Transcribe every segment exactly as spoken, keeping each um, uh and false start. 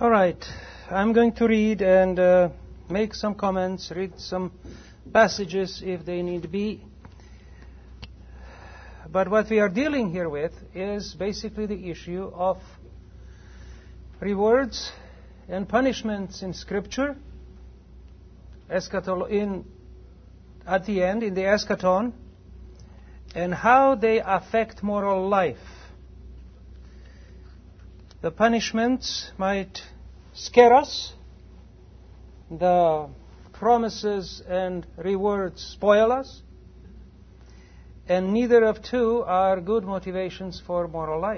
All right, I'm going to read and uh, make some comments, read some passages if they need be. But what we are dealing here with is basically the issue of rewards and punishments in Scripture, eschatolo- in, at the end, in the eschaton, and how they affect moral life. The punishments might scare us. The promises and rewards spoil us. And neither of two are good motivations for moral life.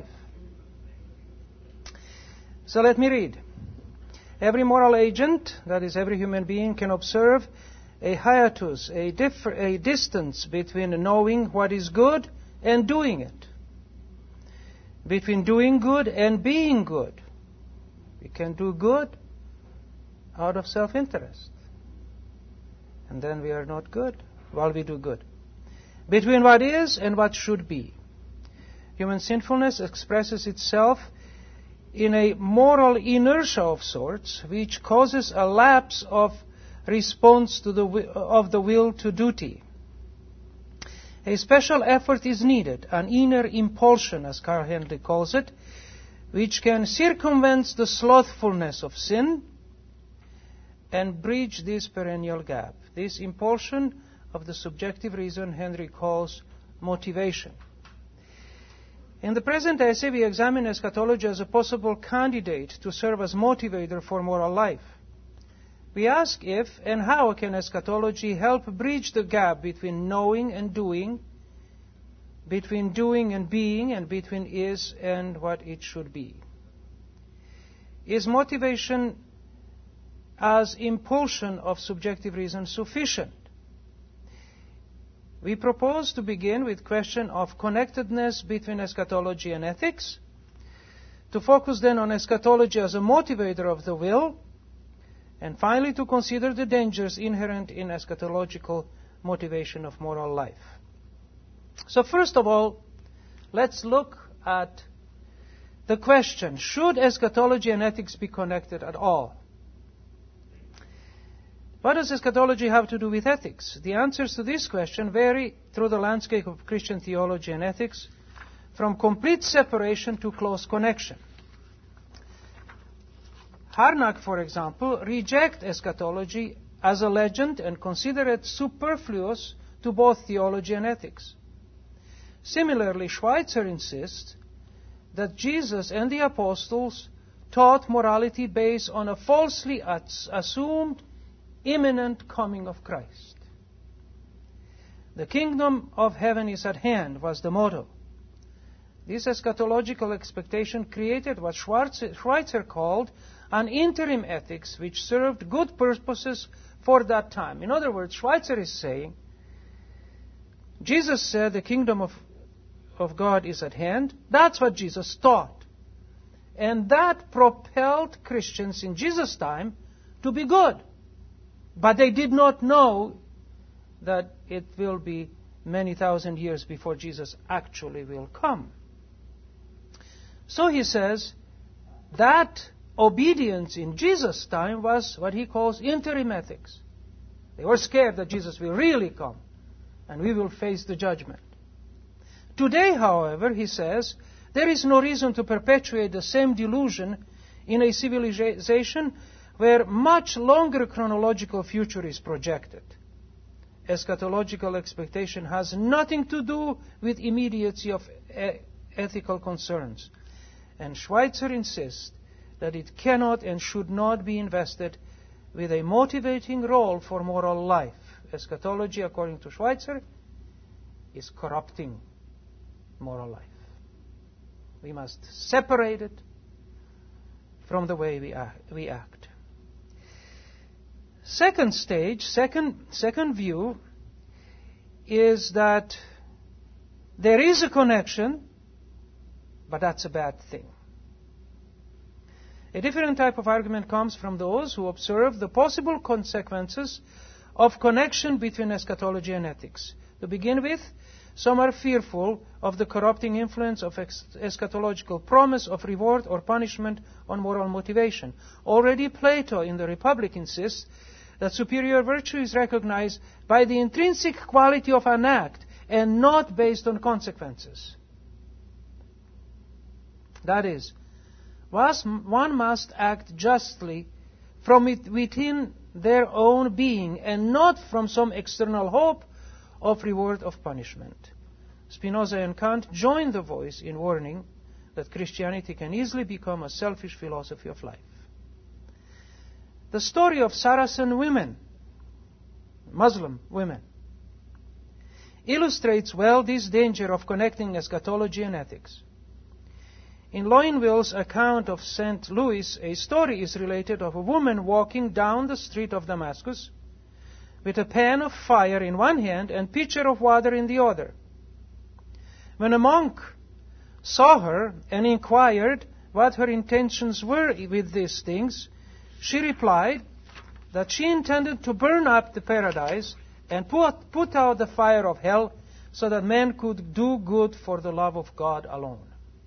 So let me read. Every moral agent, that is every human being, can observe a hiatus, a, differ, a distance between knowing what is good and doing it. Between doing good and being good. We can do good out of self-interest. And then we are not good while we do good. Between what is and what should be. Human sinfulness expresses itself in a moral inertia of sorts, which causes a lapse of response to the of the will to duty. A special effort is needed, an inner impulsion, as Carl Henley calls it, which can circumvent the slothfulness of sin and bridge this perennial gap. This impulsion of the subjective reason Henry calls motivation. In the present essay, we examine eschatology as a possible candidate to serve as motivator for moral life. We ask if and how can eschatology help bridge the gap between knowing and doing, between doing and being, and between is and what it should be. Is motivation as impulsion of subjective reason sufficient? We propose to begin with question of connectedness between eschatology and ethics, to focus then on eschatology as a motivator of the will, and finally to consider the dangers inherent in eschatological motivation of moral life. So first of all, let's look at the question, should eschatology and ethics be connected at all? What does eschatology have to do with ethics? The answers to this question vary through the landscape of Christian theology and ethics, from complete separation to close connection. Harnack, for example, rejects eschatology as a legend and consider it superfluous to both theology and ethics. Similarly, Schweitzer insists that Jesus and the apostles taught morality based on a falsely assumed imminent coming of Christ. The kingdom of heaven is at hand was the motto. This eschatological expectation created what Schweitzer called an interim ethics which served good purposes for that time. In other words, Schweitzer is saying, Jesus said the kingdom of, of God is at hand. That's what Jesus taught. And that propelled Christians in Jesus' time to be good. But they did not know that it will be many thousand years before Jesus actually will come. So he says that obedience in Jesus' time was what he calls interim ethics. They were scared that Jesus will really come and we will face the judgment. Today, however, he says, there is no reason to perpetuate the same delusion in a civilization where much longer chronological future is projected. Eschatological expectation has nothing to do with immediacy of e- ethical concerns. And Schweitzer insists that it cannot and should not be invested with a motivating role for moral life. Eschatology, according to Schweitzer, is corrupting moral life. We must separate it from the way we act. We act. Second stage, second, second view, is that there is a connection, but that's a bad thing. A different type of argument comes from those who observe the possible consequences of connection between eschatology and ethics. To begin with, Some are fearful of the corrupting influence of eschatological promise of reward or punishment on moral motivation. Already Plato in the Republic insists that superior virtue is recognized by the intrinsic quality of an act and not based on consequences. That is, one must act justly from within their own being and not from some external hope of reward of punishment. Spinoza and Kant join the voice in warning that Christianity can easily become a selfish philosophy of life. The story of Saracen women, Muslim women, illustrates well this danger of connecting eschatology and ethics. In Loinville's account of Saint Louis, a story is related of a woman walking down the street of Damascus with a pan of fire in one hand and pitcher of water in the other. When a monk saw her and inquired what her intentions were with these things, she replied that she intended to burn up the paradise and put, put out the fire of hell so that men could do good for the love of God alone.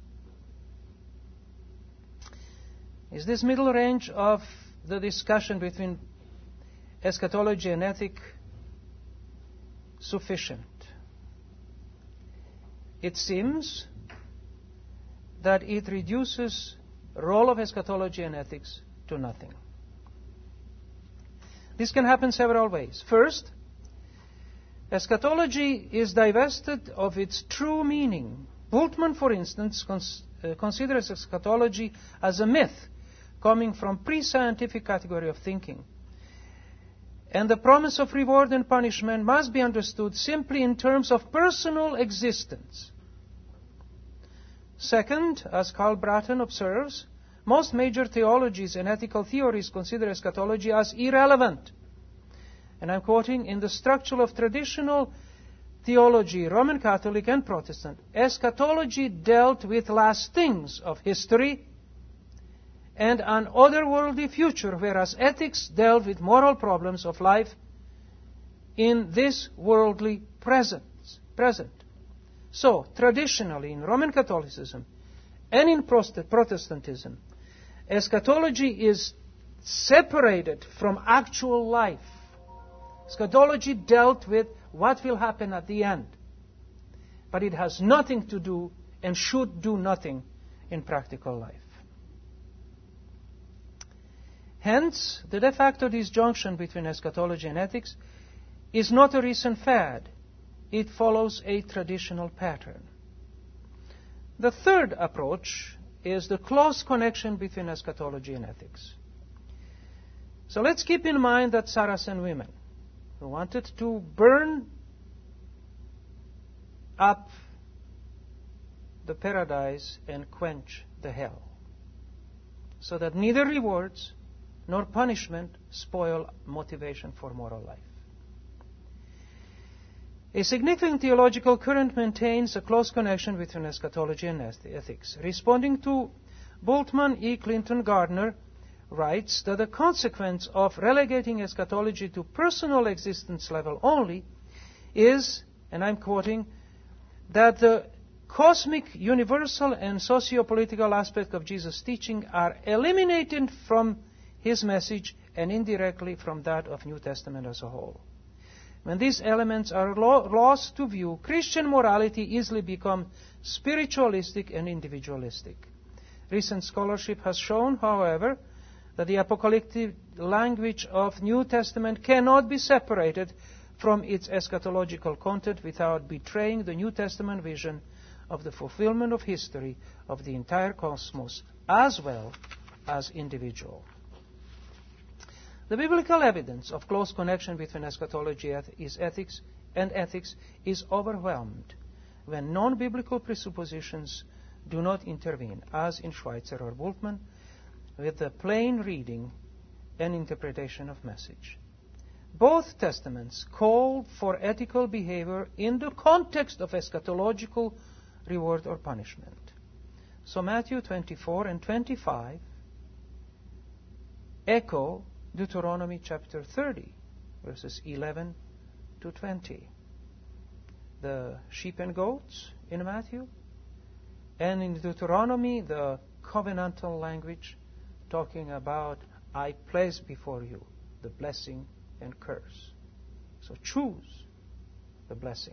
Is this middle range of the discussion between eschatology and ethics sufficient? It seems that it reduces the role of eschatology and ethics to nothing. This can happen several ways. First, eschatology is divested of its true meaning. Bultmann, for instance, cons- uh, considers eschatology as a myth coming from pre-scientific category of thinking. And the promise of reward and punishment must be understood simply in terms of personal existence. Second, as Karl Bratton observes, most major theologies and ethical theories consider eschatology as irrelevant. And I'm quoting, in the structure of traditional theology, Roman Catholic and Protestant, eschatology dealt with last things of history and an otherworldly future, whereas ethics dealt with moral problems of life in this worldly present. present. So, traditionally, in Roman Catholicism and in Protestantism, eschatology is separated from actual life. Eschatology dealt with what will happen at the end. But it has nothing to do and should do nothing in practical life. Hence, the de facto disjunction between eschatology and ethics is not a recent fad. It follows a traditional pattern. The third approach is the close connection between eschatology and ethics. So let's keep in mind that Saracen women who wanted to burn up the paradise and quench the hell, so that neither rewards nor punishment spoil motivation for moral life. A significant theological current maintains a close connection between eschatology and ethics. Responding to Bultmann, E. Clinton Gardner writes that the consequence of relegating eschatology to personal existence level only is, and I'm quoting, that the cosmic, universal, and socio-political aspect of Jesus' teaching are eliminated from his message and indirectly from that of New Testament as a whole. When these elements are lo- lost to view, Christian morality easily becomes spiritualistic and individualistic. Recent scholarship has shown, however, that the apocalyptic language of New Testament cannot be separated from its eschatological content without betraying the New Testament vision of the fulfillment of history of the entire cosmos as well as individual. The biblical evidence of close connection between eschatology is ethics and ethics is overwhelmed when non-biblical presuppositions do not intervene, as in Schweitzer or Bultmann, with the plain reading and interpretation of message. Both testaments call for ethical behavior in the context of eschatological reward or punishment. So Matthew twenty-four and twenty-five echo Deuteronomy chapter thirty, verses eleven to twenty. the sheep and goats in Matthew. And in Deuteronomy, the covenantal language talking about, I place before you the blessing and curse. So choose the blessing.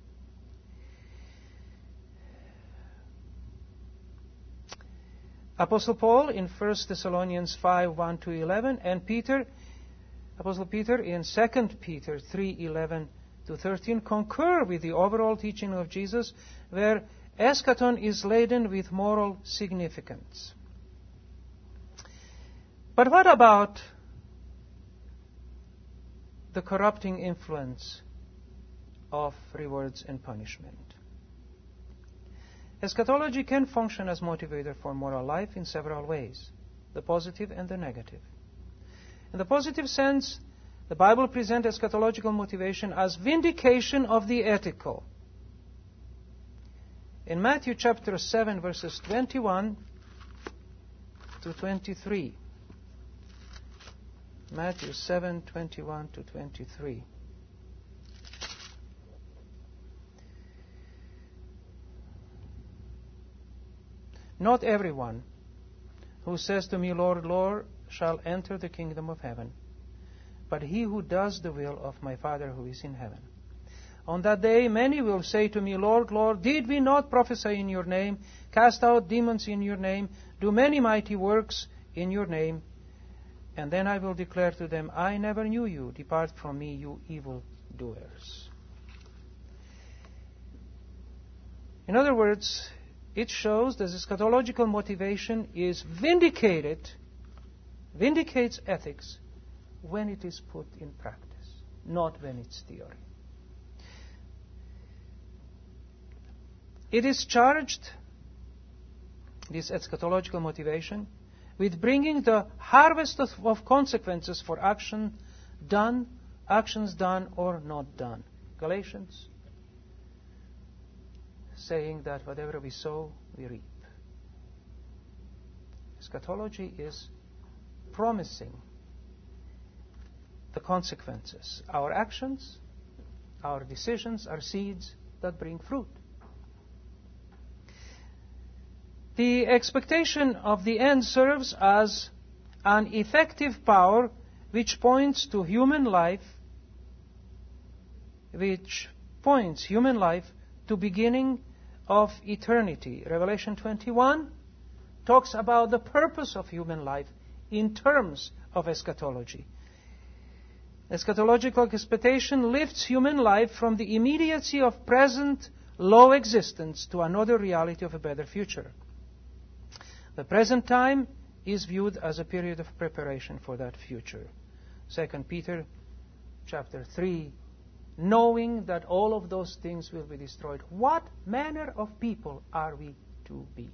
Apostle Paul in First Thessalonians five, one to eleven, and Peter, Apostle Peter in Second Peter three, eleven to thirteen concur with the overall teaching of Jesus, where eschaton is laden with moral significance. But what about the corrupting influence of rewards and punishment? Eschatology can function as motivator for moral life in several ways, the positive and the negative. In the positive sense, the Bible presents eschatological motivation as vindication of the ethical. In Matthew chapter seven, verses twenty-one to twenty-three. Matthew seven, twenty-one to twenty-three. Not everyone who says to me, Lord, Lord, shall enter the kingdom of heaven, but he who does the will of my Father who is in heaven. On that day many will say to me, Lord, Lord, did we not prophesy in your name, cast out demons in your name, do many mighty works in your name? And then I will declare to them, I never knew you. Depart from me, you evil doers. In other words, it shows that eschatological motivation is vindicated, vindicates ethics when it is put in practice, not when it's theory. It is charged, this eschatological motivation, with bringing the harvest of, of consequences for action done, actions done or not done. Galatians saying that whatever we sow, we reap. Eschatology is promising the consequences. Our actions, our decisions are seeds that bring fruit. The expectation of the end serves as an effective power which points to human life, which points human life to beginning of eternity. Revelation twenty-one talks about the purpose of human life in terms of eschatology. Eschatological expectation lifts human life from the immediacy of present low existence to another reality of a better future. The present time is viewed as a period of preparation for that future. Second Peter chapter three, knowing that all of those things will be destroyed, what manner of people are we to be?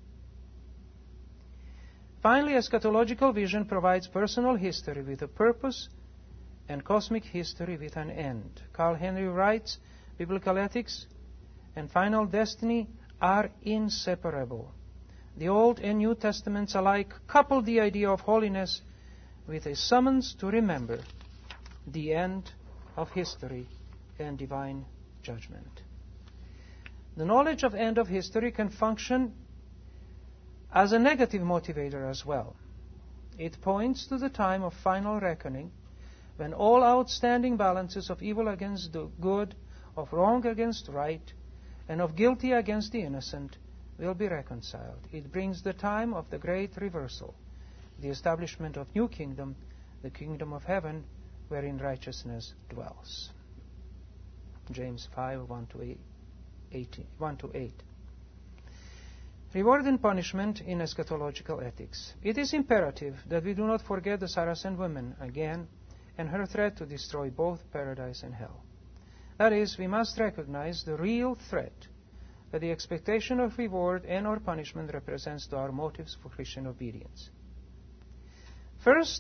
Finally, eschatological vision provides personal history with a purpose and cosmic history with an end. Carl Henry writes, biblical ethics and final destiny are inseparable. The Old and New Testaments alike couple the idea of holiness with a summons to remember the end of history and divine judgment. The knowledge of end of history can function as a negative motivator as well. It points to the time of final reckoning, when all outstanding balances of evil against the good, of wrong against right, and of guilty against the innocent will be reconciled. It brings the time of the great reversal, the establishment of new kingdom, the kingdom of heaven, wherein righteousness dwells. James five, one to eight. Reward and punishment in eschatological ethics. It is imperative that we do not forget the Saracen woman again and her threat to destroy both paradise and hell. That is, we must recognize the real threat that the expectation of reward and or punishment represents to our motives for Christian obedience. First,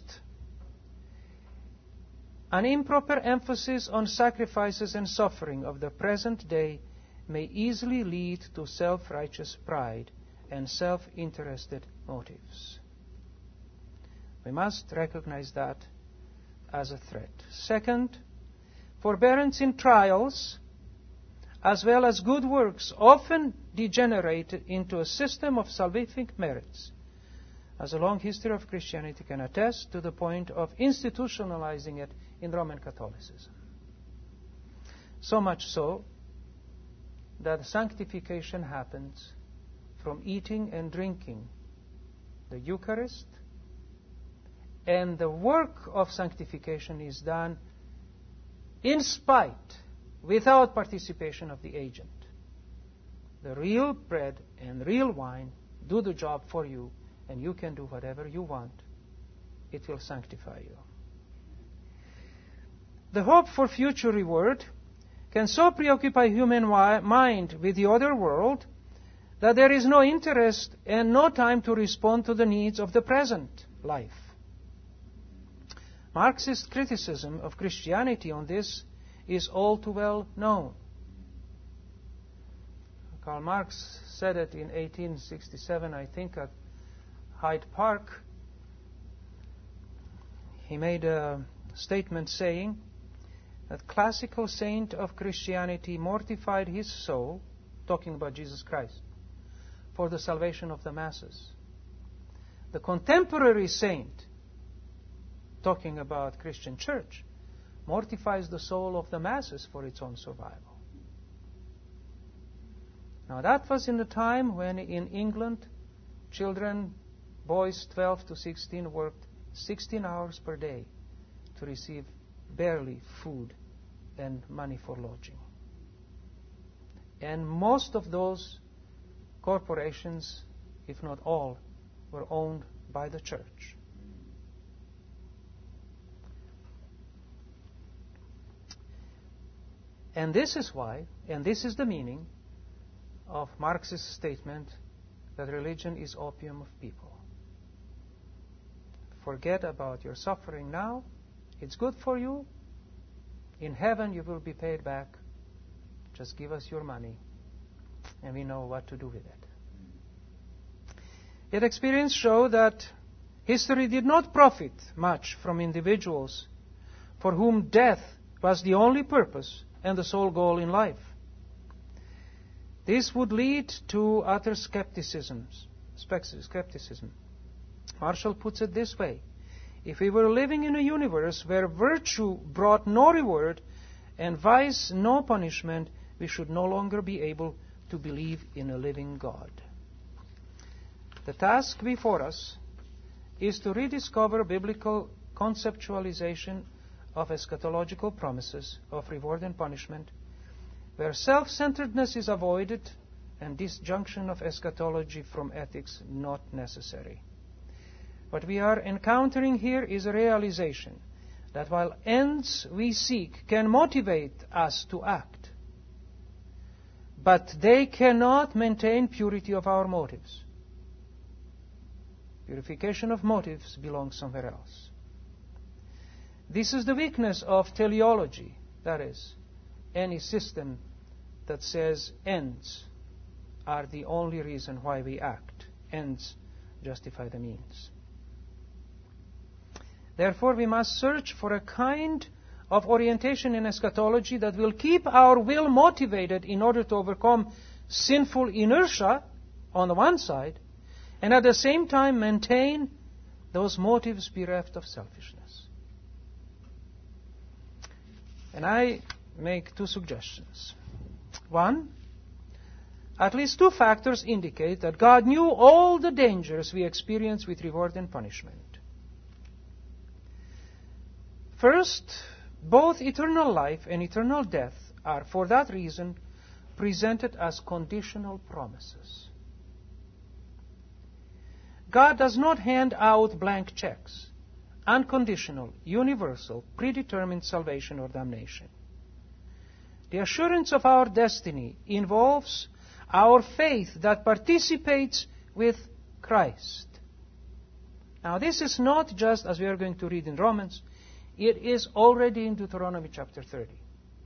an improper emphasis on sacrifices and suffering of the present day may easily lead to self-righteous pride and self-interested motives. We must recognize that as a threat. Second, forbearance in trials as well as good works, often degenerated into a system of salvific merits, as a long history of Christianity can attest, to the point of institutionalizing it in Roman Catholicism. So much so that sanctification happens from eating and drinking the Eucharist, and the work of sanctification is done in spite, without participation of the agent. The real bread and real wine do the job for you, and you can do whatever you want. It will sanctify you. The hope for future reward can so preoccupy human wi- mind with the other world that there is no interest and no time to respond to the needs of the present life. Marxist criticism of Christianity on this is all too well known. Karl Marx said it in eighteen sixty-seven, I think, at Hyde Park. He made a statement saying that classical saint of Christianity mortified his soul, talking about Jesus Christ, for the salvation of the masses. The contemporary saint, talking about Christian church, mortifies the soul of the masses for its own survival. Now that was in a time when in England children, boys twelve to sixteen, worked sixteen hours per day to receive barely food and money for lodging. And most of those corporations, if not all, were owned by the church. And this is why, and this is the meaning of Marx's statement that religion is opium of people. Forget about your suffering now. It's good for you. In heaven you will be paid back. Just give us your money, and we know what to do with it. Yet experience show that history did not profit much from individuals for whom death was the only purpose and the sole goal in life. This would lead to utter skepticism. skepticism. Marshall puts it this way: if we were living in a universe where virtue brought no reward and vice no punishment, we should no longer be able to believe in a living God. The task before us is to rediscover biblical conceptualization of eschatological promises of reward and punishment, where self-centeredness is avoided and disjunction of eschatology from ethics not necessary. What we are encountering here is a realization that while ends we seek can motivate us to act, but they cannot maintain purity of our motives. Purification of motives belongs somewhere else. This is the weakness of teleology, that is, any system that says ends are the only reason why we act. Ends justify the means. Therefore, we must search for a kind of orientation in eschatology that will keep our will motivated in order to overcome sinful inertia on the one side, and at the same time maintain those motives bereft of selfishness. And I make two suggestions. One, at least two factors indicate that God knew all the dangers we experience with reward and punishment. First, both eternal life and eternal death are, for that reason, presented as conditional promises. God does not hand out blank checks, unconditional, universal, predetermined salvation or damnation. The assurance of our destiny involves our faith that participates with Christ. Now, this is not just, as we are going to read in Romans, it is already in Deuteronomy chapter thirty.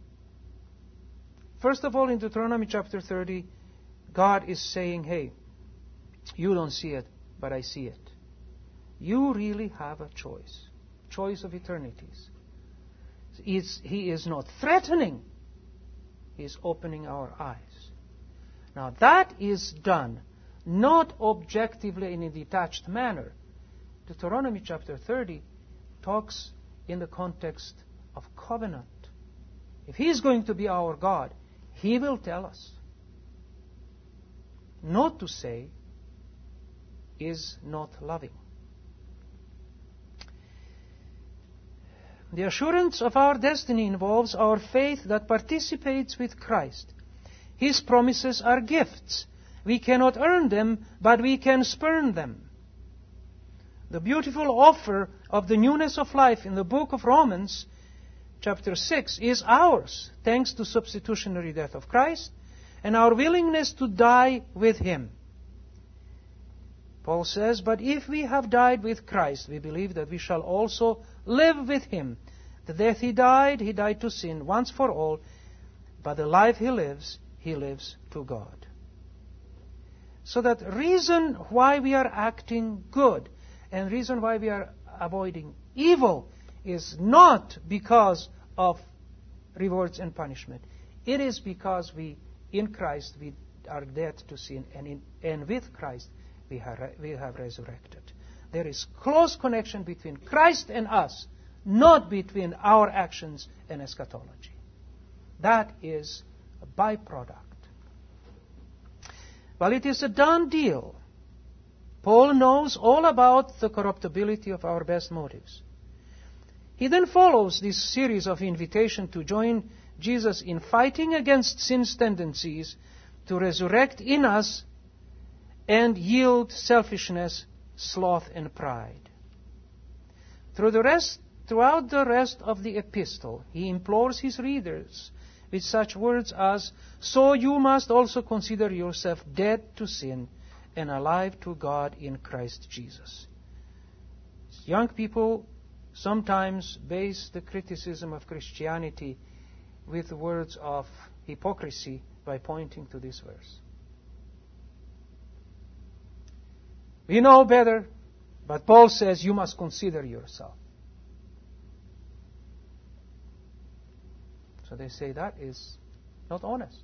First of all, in Deuteronomy chapter thirty, God is saying, hey, you don't see it, but I see it. You really have a choice. Choice of eternities. It's, he is not threatening. He is opening our eyes. Now that is done not objectively in a detached manner. Deuteronomy chapter thirty talks in the context of covenant. If He is going to be our God, He will tell us. Not to say is not loving. The assurance of our destiny involves our faith that participates with Christ. His promises are gifts. We cannot earn them, but we can spurn them. The beautiful offer of the newness of life in the book of Romans, chapter six, is ours, thanks to substitutionary death of Christ and our willingness to die with Him. Paul says, "But if we have died with Christ, we believe that we shall also live with Him. The death He died, He died to sin once for all, but the life He lives, He lives to God." So that reason why we are acting good and reason why we are avoiding evil is not because of rewards and punishment. It is because we, in Christ, we are dead to sin, and, in, and with Christ we have, we have resurrected. There is close connection between Christ and us, not between our actions and eschatology. That is a byproduct. Well, it is a done deal. Paul knows all about the corruptibility of our best motives. He then follows this series of invitations to join Jesus in fighting against sin's tendencies to resurrect in us and yield selfishness, sloth, and pride. Through the rest, throughout the rest of the epistle, he implores his readers with such words as, "So you must also consider yourself dead to sin and alive to God in Christ Jesus." Young people sometimes base the criticism of Christianity with words of hypocrisy by pointing to this verse. We know better, but Paul says you must consider yourself. So they say that is not honest.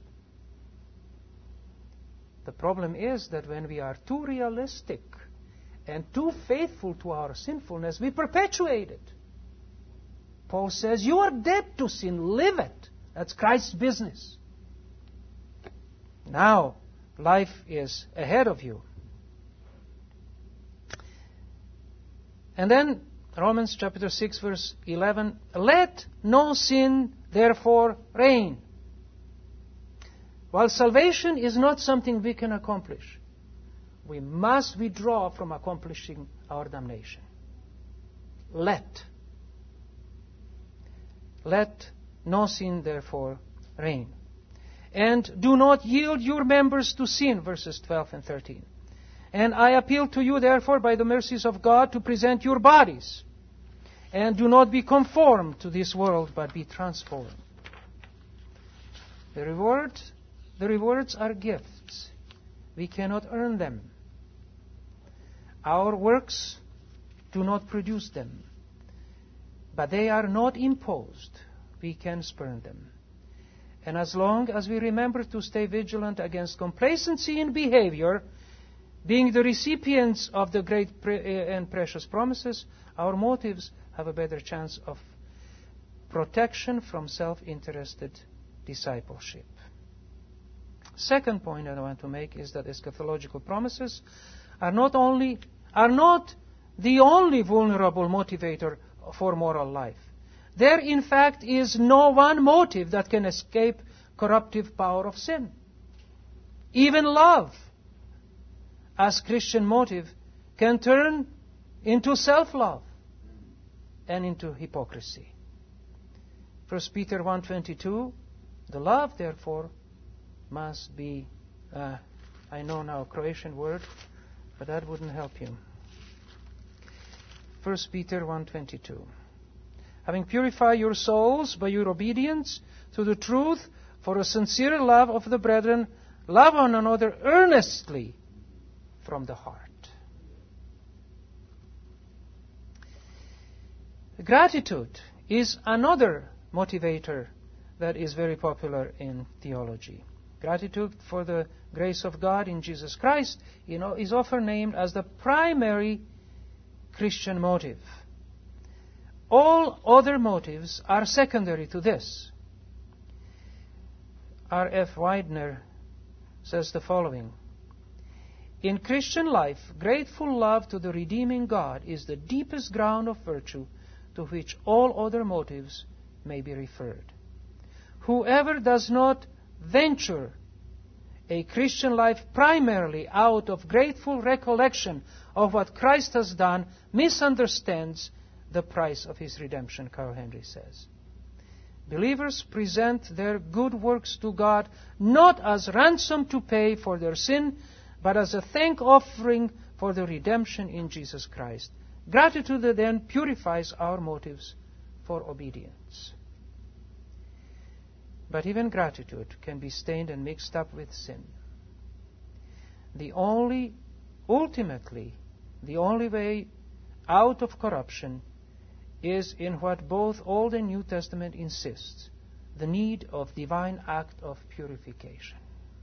The problem is that when we are too realistic and too faithful to our sinfulness, we perpetuate it. Paul says, you are dead to sin, live it. That's Christ's business. Now, life is ahead of you. And then, Romans chapter six, verse eleven, "Let no sin therefore reign." While salvation is not something we can accomplish, we must withdraw from accomplishing our damnation. Let. Let no sin therefore reign. And do not yield your members to sin, verses twelve and thirteen. "And I appeal to you, therefore, by the mercies of God, to present your bodies. And do not be conformed to this world, but be transformed." The reward, the rewards are gifts. We cannot earn them. Our works do not produce them. But they are not imposed. We can spurn them. And as long as we remember to stay vigilant against complacency in behavior, being the recipients of the great pre- and precious promises, our motives have a better chance of protection from self-interested discipleship. Second point that I want to make is that eschatological promises are not only are not the only vulnerable motivator for moral life. There, in fact, is no one motive that can escape corruptive power of sin. Even love, as Christian motive, can turn into self-love and into hypocrisy. First Peter one twenty-two, "The love, therefore, must be," uh, I know now a Croatian word, but that wouldn't help you. First Peter one twenty-two. "Having purified your souls by your obedience to the truth for a sincere love of the brethren, love one another earnestly from the heart." Gratitude is another motivator that is very popular in theology. Gratitude for the grace of God in Jesus Christ, you know, is often named as the primary Christian motive. All other motives are secondary to this. R F Widener says the following: in Christian life, grateful love to the redeeming God is the deepest ground of virtue to which all other motives may be referred. Whoever does not venture a Christian life primarily out of grateful recollection of what Christ has done misunderstands the price of his redemption, Carl Henry says. Believers present their good works to God not as ransom to pay for their sin, but as a thank offering for the redemption in Jesus Christ. Gratitude then purifies our motives for obedience. But even gratitude can be stained and mixed up with sin. The only, ultimately, the only way out of corruption is in what both Old and New Testament insists, the need of divine act of purification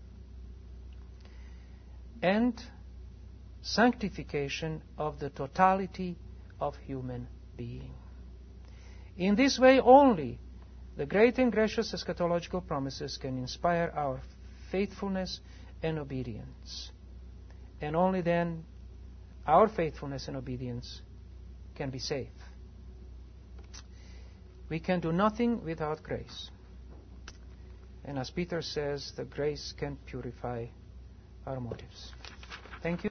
and sanctification of the totality of human being. In this way only, the great and gracious eschatological promises can inspire our faithfulness and obedience. And only then our faithfulness and obedience can be safe. We can do nothing without grace. And as Peter says, the grace can purify our motives. Thank you.